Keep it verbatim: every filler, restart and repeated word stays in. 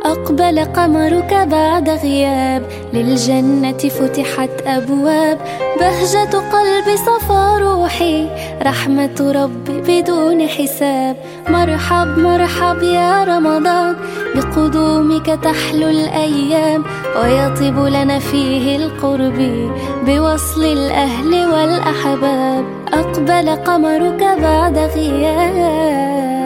أقبل قمرك بعد غياب، للجنة فتحت أبواب، بهجة قلبي صفى روحي، رحمة ربي بدون حساب. مرحب مرحب يا رمضان، بقدومك تحلو الأيام، ويطيب لنا فيه القرب بوصل الأهل والأحباب. أقبل قمرك بعد غياب.